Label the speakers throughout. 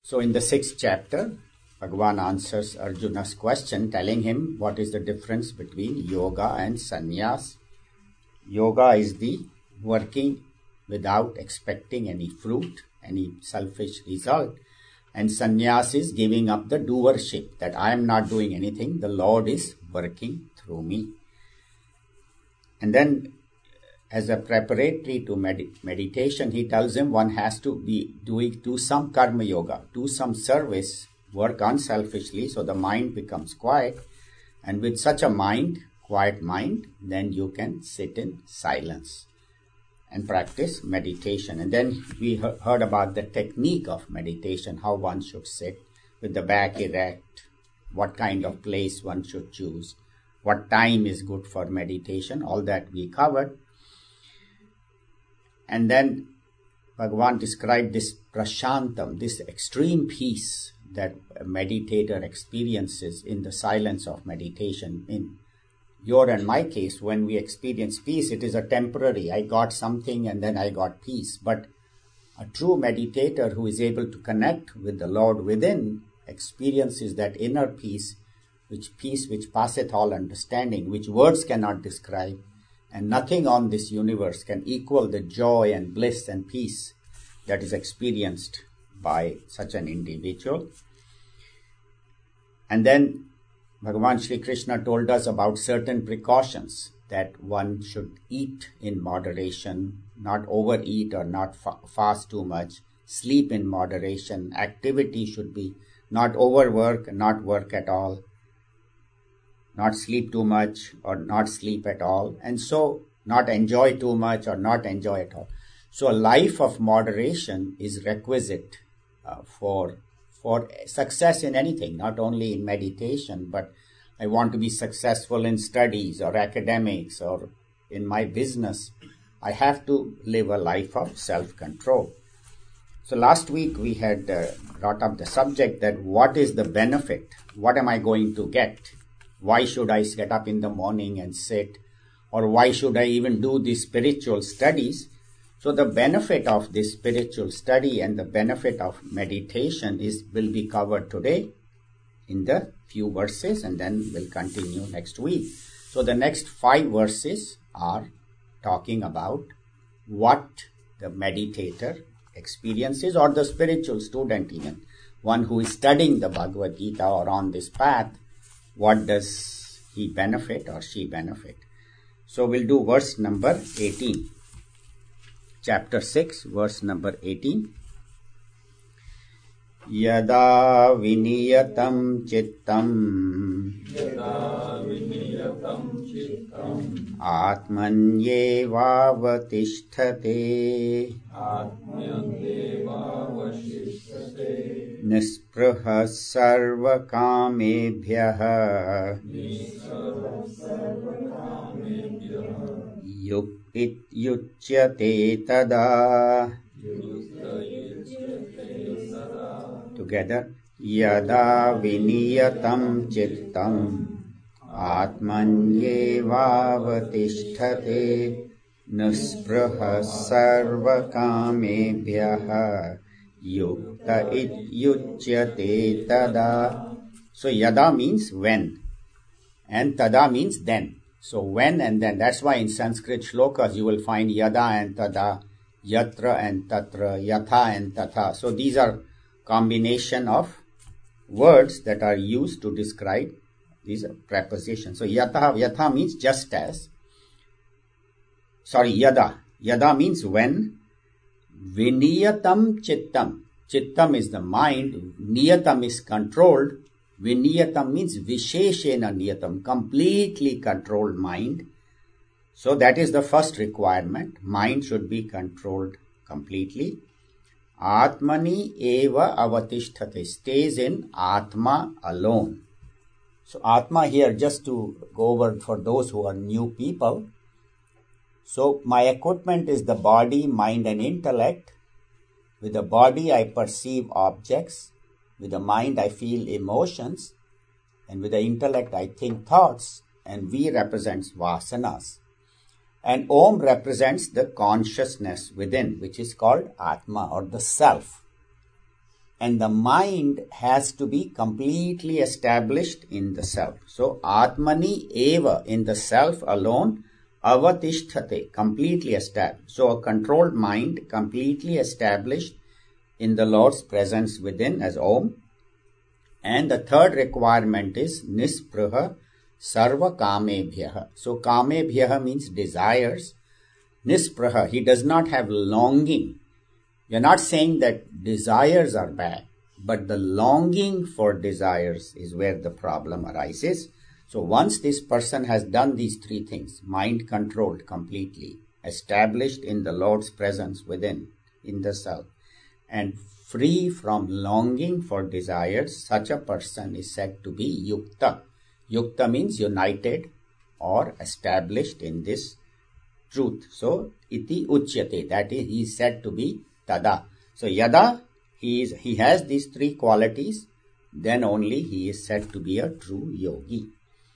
Speaker 1: So in the 6th chapter, Bhagavan answers Arjuna's question, telling him what is the difference between yoga and sannyas. Yoga is the working without expecting any fruit, any selfish result. And sannyas is giving up the doership, that I am not doing anything, the Lord is working through me. And then as a preparatory to meditation, he tells him one has to do some karma yoga, do some service, work unselfishly so the mind becomes quiet. And with such a mind, quiet mind, then you can sit in silence and practice meditation. And then we heard about the technique of meditation, how one should sit with the back erect, what kind of place one should choose, what time is good for meditation, all that we covered. And then Bhagavan described this prashantam, this extreme peace that a meditator experiences in the silence of meditation. In your and my case, when we experience peace, it is a temporary. I got something and then I got peace. But a true meditator who is able to connect with the Lord within experiences that inner peace which passeth all understanding, which words cannot describe. And nothing on this universe can equal the joy and bliss and peace that is experienced by such an individual. And then Bhagavan Shri Krishna told us about certain precautions, that one should eat in moderation, not overeat or not fast too much, sleep in moderation, activity should be not overwork, not work at all, not sleep too much or not sleep at all, and so not enjoy too much or not enjoy at all. So a life of moderation is requisite for success in anything, not only in meditation, but I want to be successful in studies or academics or in my business. I have to live a life of self-control. So last week we had brought up the subject that what is the benefit? What am I going to get? Why should I get up in the morning and sit? Or why should I even do these spiritual studies? So the benefit of this spiritual study and the benefit of meditation will be covered today in the few verses, and then we'll continue next week. So the next 5 verses are talking about what the meditator experiences, or the spiritual student even, one who is studying the Bhagavad Gita or on this path, what does he benefit or she benefit? So we'll do verse number 18. Chapter 6, verse number 18. Yada viniyatam chittam atmanyevavatishthate nispruha sarvakamebhyah yuchyate tada. Together, yada viniyatam chittam atmanyevavatishthate nispruha sarvakamebhyah yukta ityuchyate tada. So yada means when, and tada means then. So when and then, that's why in Sanskrit shlokas you will find yada and tada, yatra and tatra, yatha and tatha. So these are combination of words that are used to describe these prepositions. So yatha means just as. Yada means when. Viniyatam chittam. Chittam is the mind. Niyatam is controlled. Viniyatam means visheshena niyatam, completely controlled mind. So that is the first requirement. Mind should be controlled completely. Atmani eva avatishthate, stays in Atma alone. So Atma here, just to go over for those who are new people. So my equipment is the body, mind and intellect. With the body I perceive objects. With the mind I feel emotions. And with the intellect I think thoughts. And V represents vasanas. And Om represents the consciousness within, which is called Atma or the self. And the mind has to be completely established in the self. So, Atmani eva, in the self alone, avatisthate, completely established. So, a controlled mind, completely established in the Lord's presence within as Om. And the third requirement is nispraha sarva kamebhyaha. So, kamebhyaha means desires. Nispraha, he does not have longing. We are not saying that desires are bad, but the longing for desires is where the problem arises. So once this person has done these three things, mind controlled completely, established in the Lord's presence within, in the self, and free from longing for desires, such a person is said to be yukta. Yukta means united or established in this truth. So, iti uchyate, that is, he is said to be tada. So, yada, he has these three qualities, then only he is said to be a true yogi.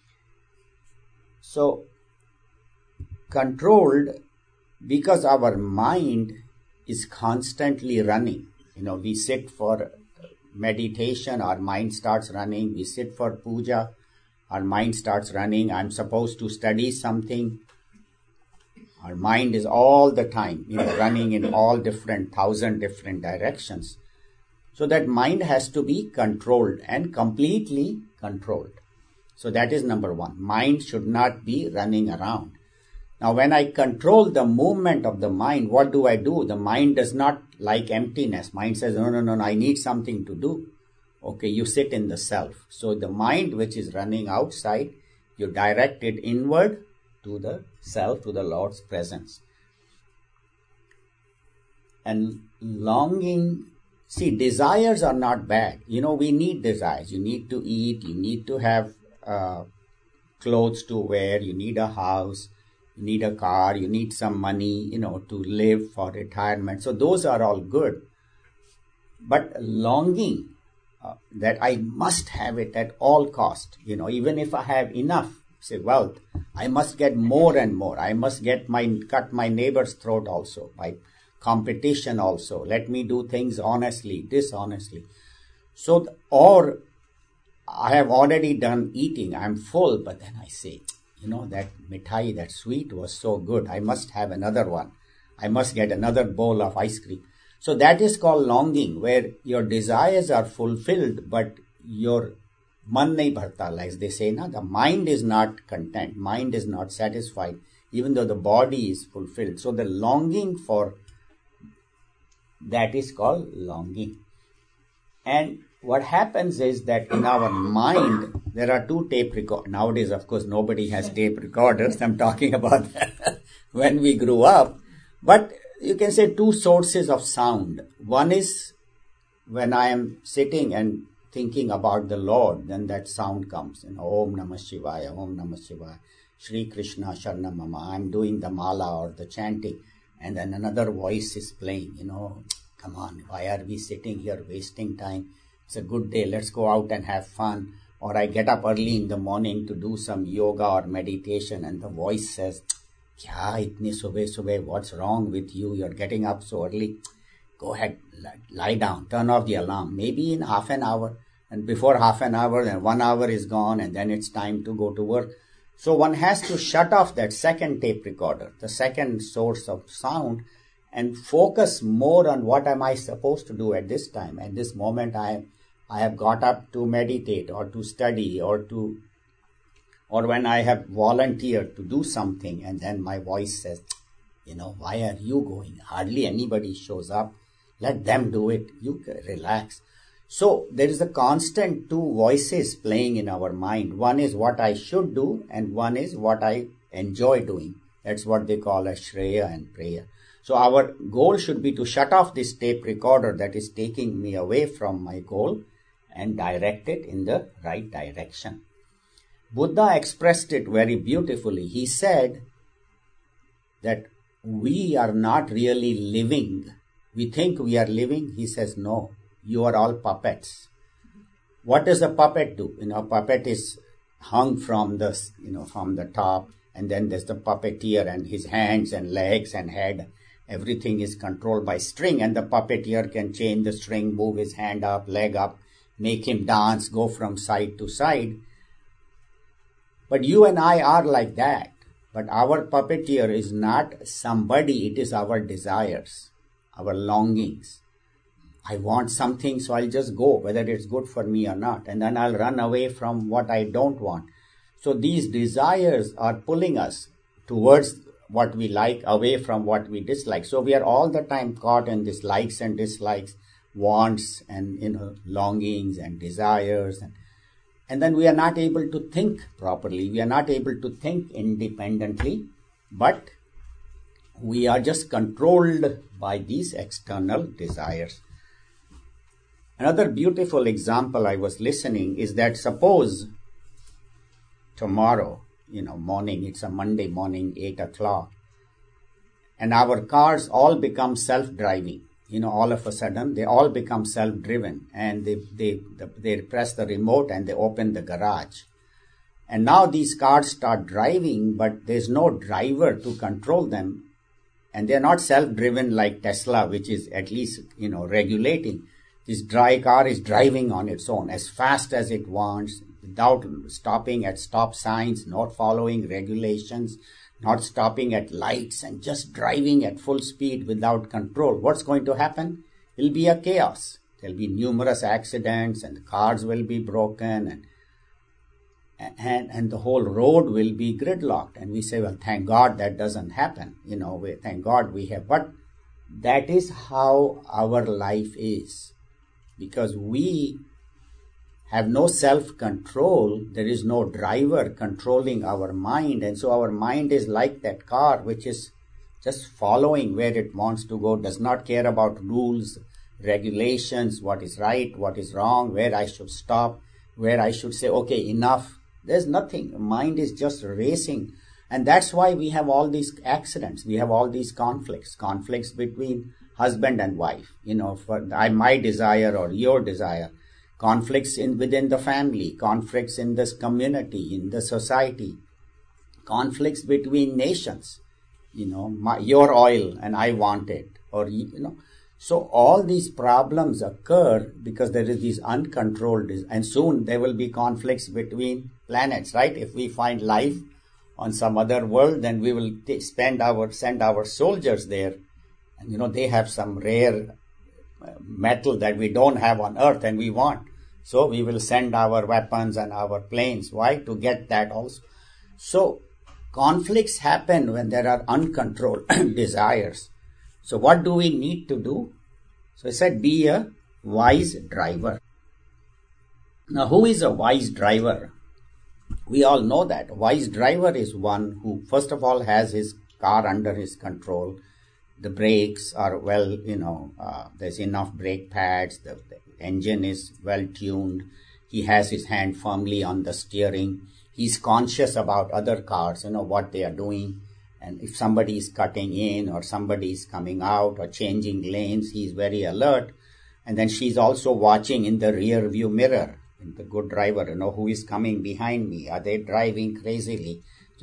Speaker 1: So, controlled, because our mind is constantly running. We sit for meditation, our mind starts running. We sit for puja, our mind starts running. I'm supposed to study something. Our mind is all the time, running in all 1,000 different directions. So that mind has to be controlled and completely controlled. So that is number one. Mind should not be running around. Now, when I control the movement of the mind, what do? The mind does not like emptiness. Mind says, no, I need something to do. Okay, you sit in the self. So the mind which is running outside, you direct it inward to the self, to the Lord's presence. And longing, see, desires are not bad. We need desires. You need to eat, you need to have clothes to wear, you need a house, you need a car, you need some money, to live for retirement. So those are all good. But longing, that I must have it at all cost, even if I have enough, say wealth, I must get more and more. I must cut my neighbor's throat also, by competition also. Let me do things honestly, dishonestly. So, or I have already done eating, I'm full, but then I say, that mithai, that sweet was so good, I must have another one. I must get another bowl of ice cream. So that is called longing, where your desires are fulfilled, but your man nahi bharta, like they say, the mind is not content, mind is not satisfied, even though the body is fulfilled. So the longing for that is called longing. And what happens is that in our mind, there are two tape recorders. Nowadays, of course, nobody has tape recorders. I'm talking about that when we grew up. But you can say two sources of sound. One is when I am sitting and thinking about the Lord, then that sound comes. Om Namah Shivaya, Om Namah Shivaya, Shri Krishna Sharna Mama. I'm doing the mala or the chanting. And then another voice is playing, come on, why are we sitting here wasting time? It's a good day, let's go out and have fun. Or I get up early in the morning to do some yoga or meditation, and the voice says, kya itni subah, what's wrong with you? You're getting up so early. Go ahead, lie down, turn off the alarm. Maybe in half an hour, and before half an hour, then 1 hour is gone, and then it's time to go to work. So one has to shut off that second tape recorder, the second source of sound, and focus more on what am I supposed to do at this time. At this moment, I have got up to meditate or to study or when I have volunteered to do something, and then my voice says, why are you going? Hardly anybody shows up. Let them do it. You relax. So there is a constant two voices playing in our mind. One is what I should do, and one is what I enjoy doing. That's what they call as Shreya and Preya. So our goal should be to shut off this tape recorder that is taking me away from my goal and direct it in the right direction. Buddha expressed it very beautifully. He said that we are not really living. We think we are living. He says, no, you are all puppets. What does a puppet do? A puppet is hung from the top, and then there's the puppeteer and his hands and legs and head. everything is controlled by string, and the puppeteer can change the string, move his hand up, leg up, make him dance, go from side to side. But you and I are like that. But our puppeteer is not somebody, it is our desires, our longings. I want something, so I'll just go, whether it's good for me or not. And then I'll run away from what I don't want. So these desires are pulling us towards what we like, away from what we dislike. So we are all the time caught in this likes and dislikes, wants and longings and desires. And then we are not able to think properly. We are not able to think independently, but we are just controlled by these external desires. Another beautiful example I was listening is that suppose tomorrow, morning, it's a Monday morning, 8 o'clock, and our cars all become self-driving. All of a sudden, they all become self-driven, and they press the remote and they open the garage. And now these cars start driving, but there's no driver to control them. And they're not self-driven like Tesla, which is at least, regulating. This dry car is driving on its own as fast as it wants, without stopping at stop signs, not following regulations, not stopping at lights, and just driving at full speed without control. What's going to happen? It'll be a chaos. There'll be numerous accidents, and the cars will be broken, and the whole road will be gridlocked. And we say, well, thank God that doesn't happen. Thank God we have. But that is how our life is. Because we have no self-control, there is no driver controlling our mind, and so our mind is like that car which is just following where it wants to go, does not care about rules, regulations, what is right, what is wrong, where I should stop, where I should say, okay, enough. There's nothing. Mind is just racing. And that's why we have all these accidents. We have all these conflicts between husband and wife, for my desire or your desire. Conflicts within the family, conflicts in this community, in the society, conflicts between nations, your oil and I want it, or, So all these problems occur because there is these uncontrolled, and soon there will be conflicts between planets, right? If we find life on some other world, then we will send our soldiers there, and they have some rare metal that we don't have on Earth and we want. So we will send our weapons and our planes. Why? To get that also. So conflicts happen when there are uncontrolled desires. So what do we need to do? So I said, be a wise driver. Now, who is a wise driver? We all know that. A wise driver is one who, first of all, has his car under his control. The brakes are well, there's enough brake pads. The engine is well tuned. He has his hand firmly on the steering. He's conscious about other cars, what they are doing. And if somebody is cutting in or somebody is coming out or changing lanes, he's very alert. And then she's also watching in the rear view mirror, in the good driver, who is coming behind me. Are they driving crazily?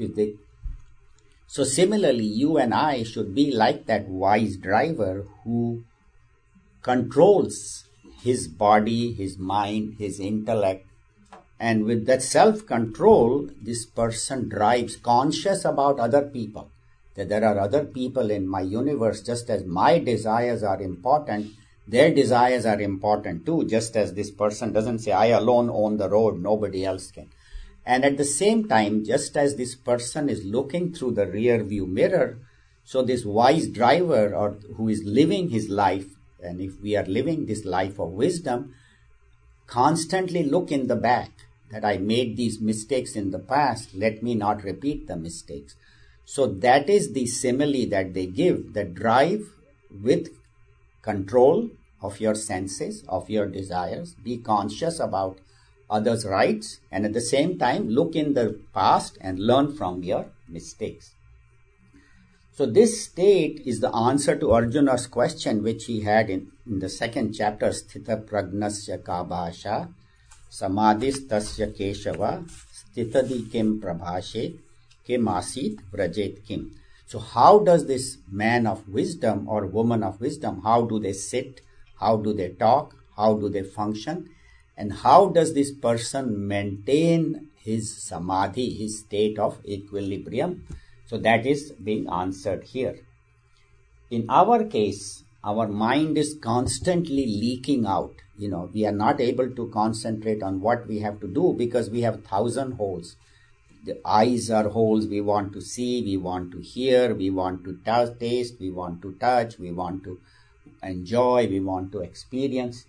Speaker 1: So similarly, you and I should be like that wise driver who controls his body, his mind, his intellect. And with that self-control, this person drives conscious about other people. That there are other people in my universe, just as my desires are important, their desires are important too, just as this person doesn't say, I alone own the road, nobody else can. And at the same time, just as this person is looking through the rear view mirror, so this wise driver or who is living his life, and if we are living this life of wisdom, constantly look in the back that I made these mistakes in the past. Let me not repeat the mistakes. So that is the simile that they give, that drive with control of your senses, of your desires. Be conscious about others' rights, and at the same time look in the past and learn from your mistakes. So this state is the answer to Arjuna's question which he had in the second chapter, Sthita Pragnasya Kabhasha, Samadhis Tasya Keshava, Sthitadi Kim Prabhashe, Kim Asit Vrajet Kim. So how does this man of wisdom or woman of wisdom, how do they sit? How do they talk? How do they function? And how does this person maintain his samadhi, his state of equilibrium? So that is being answered here. In our case, our mind is constantly leaking out. We are not able to concentrate on what we have to do because we have 1,000 holes. The eyes are holes. We want to see, we want to hear, we want to taste, we want to touch, we want to enjoy, we want to experience.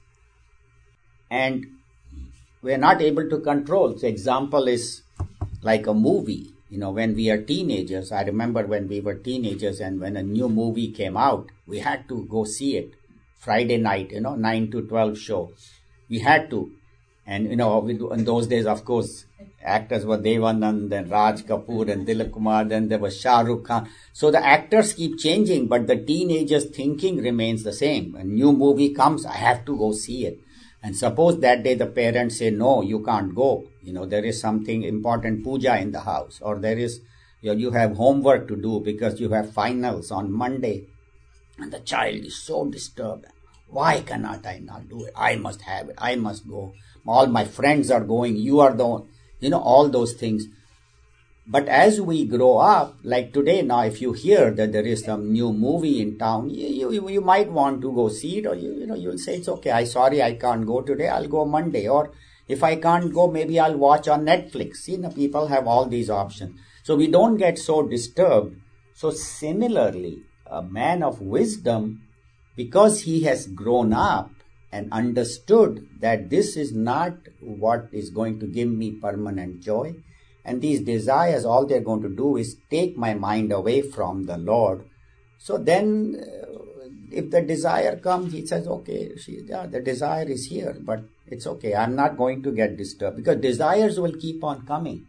Speaker 1: And we are not able to control. The example is like a movie. When we are teenagers, I remember when we were teenagers and when a new movie came out, we had to go see it. Friday night, 9 to 12 show. We had to. And, in those days, of course, actors were Devanand, then Raj Kapoor and Dilip Kumar, then there was Shah Rukh Khan. So the actors keep changing, but the teenagers' thinking remains the same. A new movie comes, I have to go see it. And suppose that day the parents say, no, you can't go. There is something important, puja in the house, or there is, you have homework to do because you have finals on Monday. And the child is so disturbed. Why cannot I not do it? I must have it. I must go. All my friends are going. You are the one. All those things. But as we grow up, like today now, if you hear that there is some new movie in town, you might want to go see it, or you'll say it's okay. Sorry, I can't go today. I'll go Monday. Or if I can't go, maybe I'll watch on Netflix. People have all these options. So we don't get so disturbed. So similarly, a man of wisdom, because he has grown up and understood that this is not what is going to give me permanent joy, and these desires, all they're going to do is take my mind away from the Lord. So then, if the desire comes, he says, okay, the desire is here, but it's okay. I'm not going to get disturbed because desires will keep on coming.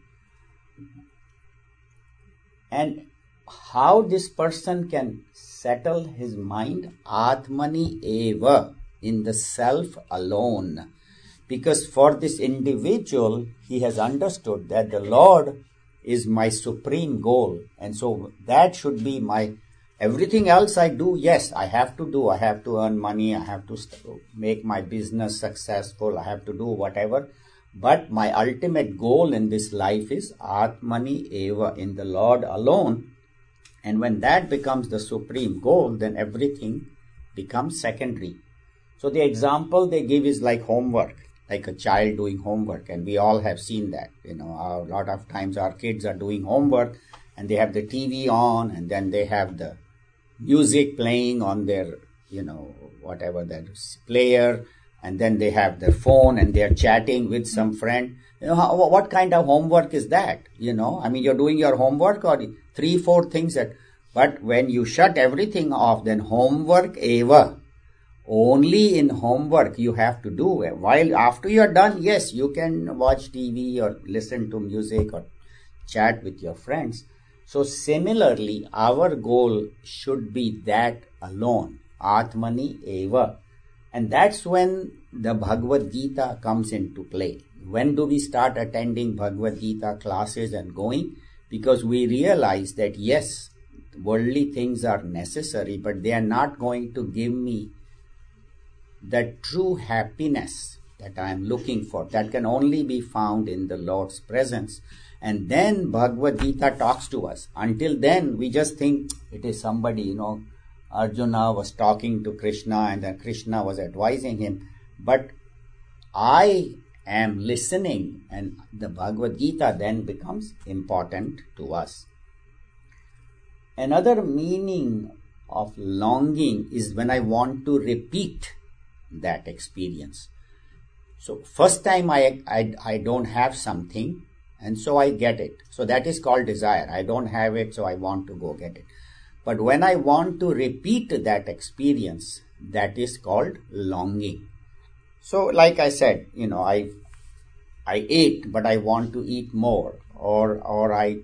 Speaker 1: And how this person can settle his mind? Atmani eva, in the self alone. Because for this individual, he has understood that the Lord is my supreme goal. And so that should be everything else I do, yes, I have to do. I have to earn money. I have to make my business successful. I have to do whatever. But my ultimate goal in this life is Atmani eva, in the Lord alone. And when that becomes the supreme goal, then everything becomes secondary. So the example they give is like homework, like a child doing homework. And we all have seen that. A lot of times our kids are doing homework and they have the TV on, and then they have the music playing on their, whatever that player. And then they have their phone and they're chatting with some friend. What kind of homework is that? You're doing your homework or 3-4 things but when you shut everything off, then homework eva. Only in homework you have to do. While after you're done, yes, you can watch TV or listen to music or chat with your friends. So similarly, our goal should be that alone. Atmani eva. And that's when the Bhagavad Gita comes into play. When do we start attending Bhagavad Gita classes and going? Because we realize that yes, worldly things are necessary, but they are not going to give me the true happiness that I am looking for. That can only be found in the Lord's presence. And then Bhagavad Gita talks to us. Until then, we just think it is somebody, Arjuna was talking to Krishna and then Krishna was advising him. But I am listening, and the Bhagavad Gita then becomes important to us. Another meaning of longing is when I want to repeat that experience. So first time I don't have something, and so I get it. So that is called desire. I don't have it, so I want to go get it. But when I want to repeat that experience, that is called longing. So like I said, I ate, but I want to eat more, or I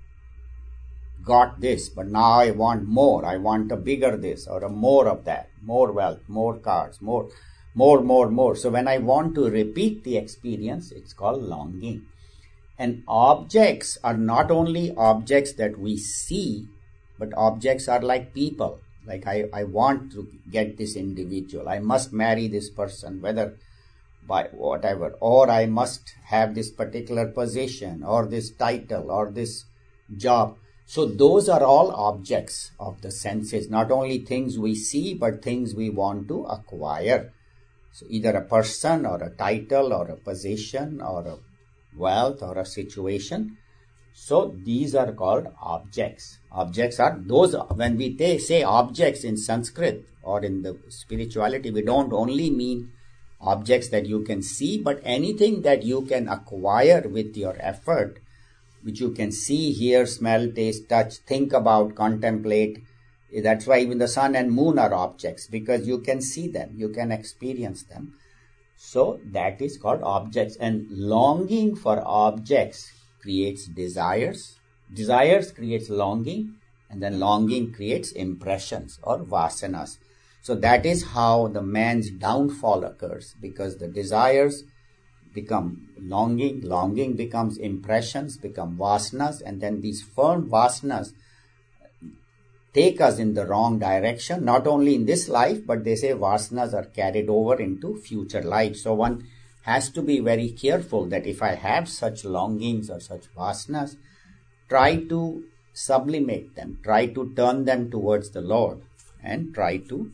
Speaker 1: got this, but now I want more. I want a bigger this or a more of that, more wealth, more cars, more. So when I want to repeat the experience, it's called longing. And objects are not only objects that we see, but objects are like people. Like I want to get this individual. I must marry this person, whether by whatever, or I must have this particular position or this title or this job. So those are all objects of the senses, not only things we see, but things we want to acquire. So either a person or a title or a position or a wealth or a situation. So these are called objects. Objects are those, when we say objects in Sanskrit or in the spirituality, we don't only mean objects that you can see, but anything that you can acquire with your effort, which you can see, hear, smell, taste, touch, think about, contemplate. That's why even the sun and moon are objects, because you can see them, you can experience them. So that is called objects. And longing for objects creates desires. Desires creates longing, and then longing creates impressions or vasanas. So that is how the man's downfall occurs, because the desires become longing, longing becomes impressions, become vasanas, and then these firm vasanas take us in the wrong direction, not only in this life, but they say vasanas are carried over into future life. So one has to be very careful that if I have such longings or such vasanas, try to sublimate them, try to turn them towards the Lord, and try to.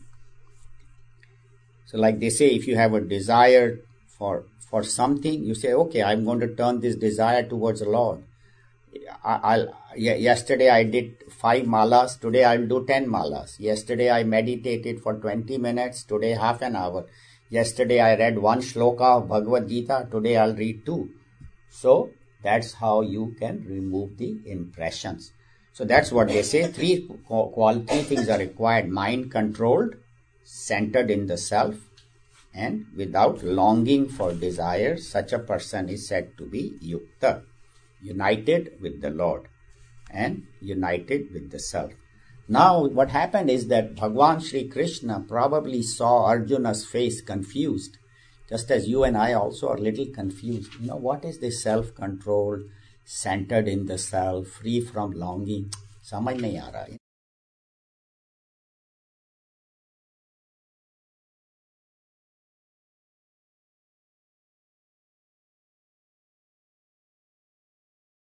Speaker 1: So like they say, if you have a desire for something, you say, okay, I'm going to turn this desire towards the Lord. Yesterday I did 5 malas, today I'll do 10 malas. Yesterday I meditated for 20 minutes, today half an hour. Yesterday I read 1 shloka of Bhagavad Gita, today I'll read 2. So that's how you can remove the impressions. So that's what they say. Three things are required: mind controlled, centered in the self, and without longing for desire. Such a person is said to be yukta, united with the Lord and united with the self. Now what happened is that Bhagwan Shri Krishna probably saw Arjuna's face confused, just as you and I also are a little confused. What is this self-control, centered in the self, free from longing? Samajh nahi aa raha.